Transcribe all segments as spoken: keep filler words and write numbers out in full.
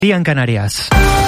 Día en Canarias.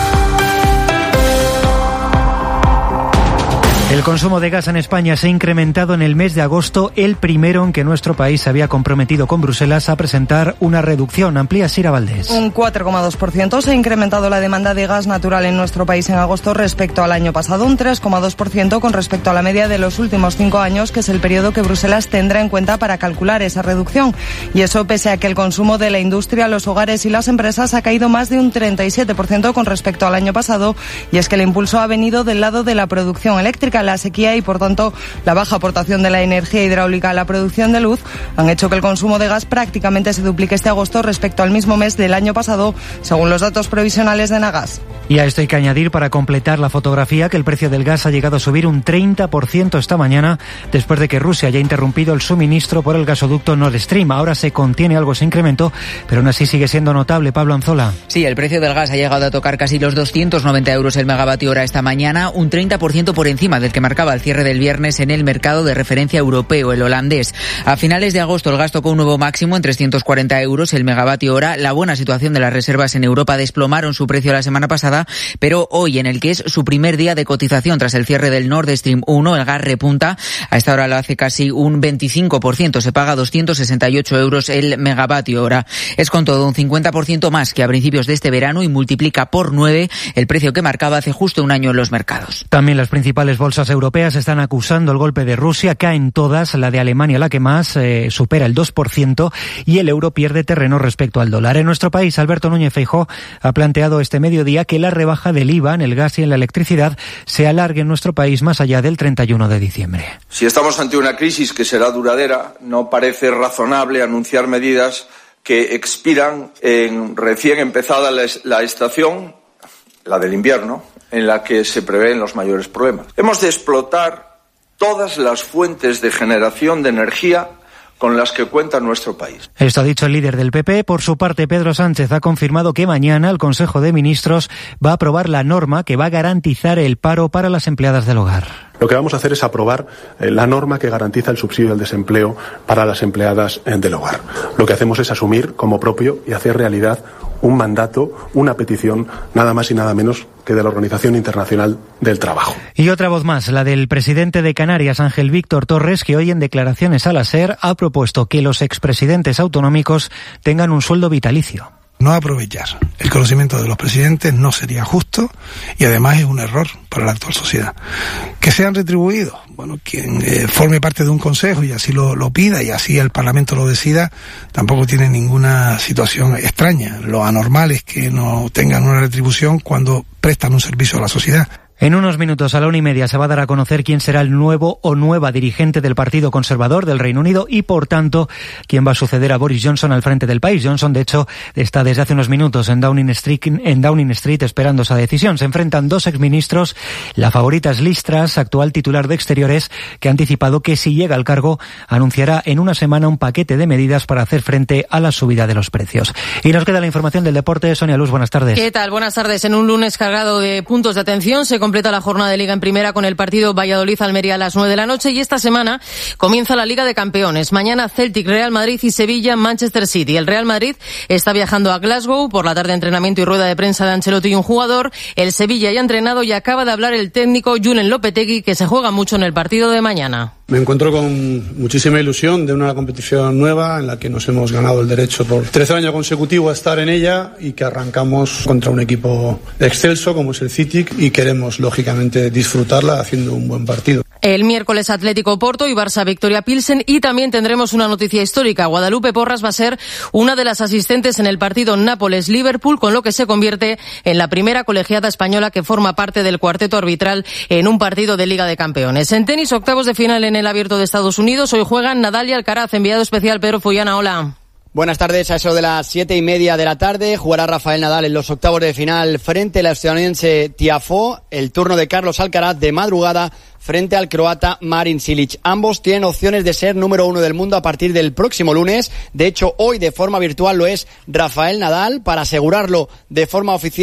El consumo de gas en España se ha incrementado en el mes de agosto, el primero en que nuestro país se había comprometido con Bruselas a presentar una reducción. Amplía Sira Valdés. Un cuatro coma dos por ciento se ha incrementado la demanda de gas natural en nuestro país en agosto respecto al año pasado, un tres coma dos por ciento con respecto a la media de los últimos cinco años, que es el periodo que Bruselas tendrá en cuenta para calcular esa reducción. Y eso pese a que el consumo de la industria, los hogares y las empresas ha caído más de un treinta y siete por ciento con respecto al año pasado, y es que el impulso ha venido del lado de la producción eléctrica. La sequía y, por tanto, la baja aportación de la energía hidráulica a la producción de luz han hecho que el consumo de gas prácticamente se duplique este agosto respecto al mismo mes del año pasado, según los datos provisionales de Nagas. Y a esto hay que añadir, para completar la fotografía, que el precio del gas ha llegado a subir un treinta por ciento esta mañana, después de que Rusia haya interrumpido el suministro por el gasoducto Nord Stream. Ahora se contiene algo ese incremento, pero aún así sigue siendo notable. Pablo Anzola. Sí, el precio del gas ha llegado a tocar casi los doscientos noventa euros el megavatio hora esta mañana, un treinta por ciento por encima del que marcaba al cierre del viernes en el mercado de referencia europeo, el holandés. A finales de agosto el gas tocó un nuevo máximo en trescientos cuarenta euros el megavatio hora. La buena situación de las reservas en Europa desplomaron su precio la semana pasada, pero hoy, en el que es su primer día de cotización tras el cierre del Nord Stream uno, el gas repunta. A esta hora lo hace casi un veinticinco por ciento, se paga doscientos sesenta y ocho euros el megavatio hora. Es con todo un cincuenta por ciento más que a principios de este verano y multiplica por nueve el precio que marcaba hace justo un año en los mercados. También las principales bolsas europeas están acusando el golpe de Rusia, caen todas, la de Alemania la que más, eh, supera el dos por ciento, y el euro pierde terreno respecto al dólar. En nuestro país, Alberto Núñez Feijóo ha planteado este mediodía que la rebaja del I V A en el gas y en la electricidad se alargue en nuestro país más allá del treinta y uno de diciembre. Si estamos ante una crisis que será duradera, no parece razonable anunciar medidas que expiran en recién empezada la, la estación, la del invierno, en la que se prevén los mayores problemas. Hemos de explotar todas las fuentes de generación de energía con las que cuenta nuestro país. Esto ha dicho el líder del P P. Por su parte, Pedro Sánchez ha confirmado que mañana el Consejo de Ministros va a aprobar la norma que va a garantizar el paro para las empleadas del hogar. Lo que vamos a hacer es aprobar eh, la norma que garantiza el subsidio del desempleo para las empleadas eh, del hogar. Lo que hacemos es asumir como propio y hacer realidad un mandato, una petición, nada más y nada menos que de la Organización Internacional del Trabajo. Y otra voz más, la del presidente de Canarias, Ángel Víctor Torres, que hoy en declaraciones a la SER ha propuesto que los expresidentes autonómicos tengan un sueldo vitalicio. No aprovechar el conocimiento de los presidentes no sería justo y además es un error para la actual sociedad. Que sean retribuidos, bueno, quien eh, forme parte de un consejo y así lo, lo pida y así el Parlamento lo decida, tampoco tiene ninguna situación extraña. Lo anormal es que no tengan una retribución cuando prestan un servicio a la sociedad. En unos minutos, a la una y media, se va a dar a conocer quién será el nuevo o nueva dirigente del Partido Conservador del Reino Unido y, por tanto, quién va a suceder a Boris Johnson al frente del país. Johnson, de hecho, está desde hace unos minutos en Downing Street, en Downing Street esperando esa decisión. Se enfrentan dos exministros. La favorita es Liz Truss, actual titular de Exteriores, que ha anticipado que si llega al cargo anunciará en una semana un paquete de medidas para hacer frente a la subida de los precios. Y nos queda la información del deporte. Sonia Luz, buenas tardes. ¿Qué tal? Buenas tardes. En un lunes cargado de puntos de atención se completa la jornada de Liga en Primera con el partido Valladolid-Almería a las nueve de la noche y esta semana comienza la Liga de Campeones. Mañana Celtic, Real Madrid y Sevilla, Manchester City. El Real Madrid está viajando a Glasgow, por la tarde entrenamiento y rueda de prensa de Ancelotti y un jugador. El Sevilla ya ha entrenado y acaba de hablar el técnico Julen Lopetegui, que se juega mucho en el partido de mañana. Me encuentro con muchísima ilusión de una competición nueva en la que nos hemos ganado el derecho por tercer año consecutivo a estar en ella y que arrancamos contra un equipo excelso como es el City y queremos lógicamente disfrutarla haciendo un buen partido. El miércoles Atlético Porto y Barça Victoria Pilsen y también tendremos una noticia histórica. Guadalupe Porras va a ser una de las asistentes en el partido Nápoles-Liverpool, con lo que se convierte en la primera colegiada española que forma parte del cuarteto arbitral en un partido de Liga de Campeones. En tenis, octavos de final en el Abierto de Estados Unidos. Hoy juegan Nadal y Alcaraz. Enviado especial Pedro Fullana, hola. Buenas tardes, a eso de las siete y media de la tarde jugará Rafael Nadal en los octavos de final frente al estadounidense Tiafoe. El turno de Carlos Alcaraz de madrugada frente al croata Marin Cilic. Ambos tienen opciones de ser número uno del mundo a partir del próximo lunes. De hecho, hoy de forma virtual lo es Rafael Nadal. Para asegurarlo de forma oficial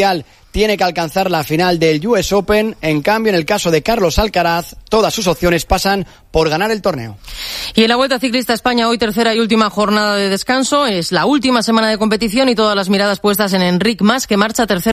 tiene que alcanzar la final del U S Open. En cambio, en el caso de Carlos Alcaraz, todas sus opciones pasan por ganar el torneo. Y en la Vuelta Ciclista a España, hoy tercera y última jornada de descanso. Es la última semana de competición y todas las miradas puestas en Enric Mas, que marcha tercero